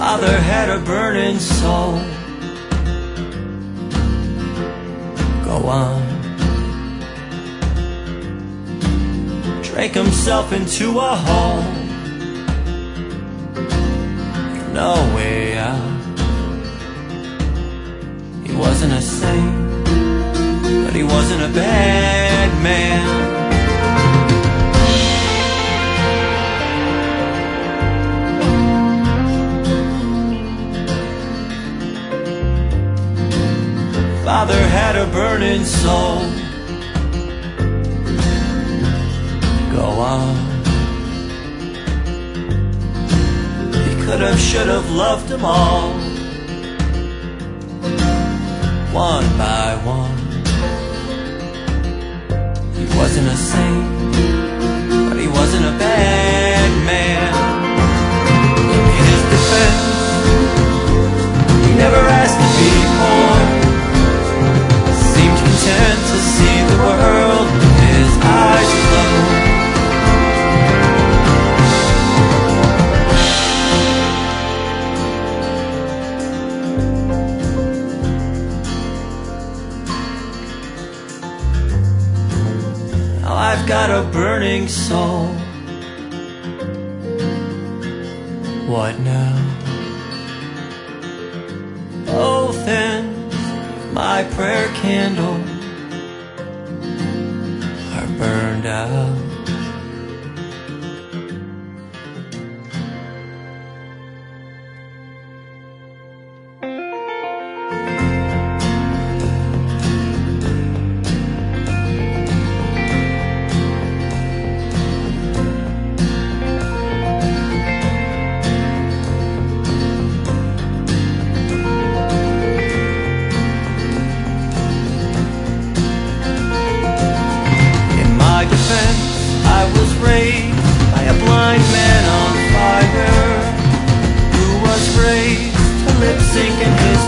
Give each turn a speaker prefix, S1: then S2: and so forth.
S1: Father had a burning soul. Go on. Drank himself into a hole. No way out. He wasn't a saint, but he wasn't a bad man. Father had a burning soul. Go on. He could have, should have loved them all, one by one. He wasn't a saint, but he wasn't a bad man. In his defense, he never asked to be poor. Seemed content to see the world with his eyes closed. Now I've got a burning soul. What now? Both ends of my prayer candle are burned out. I was raised by a blind man on fire, who was raised to lip sync in his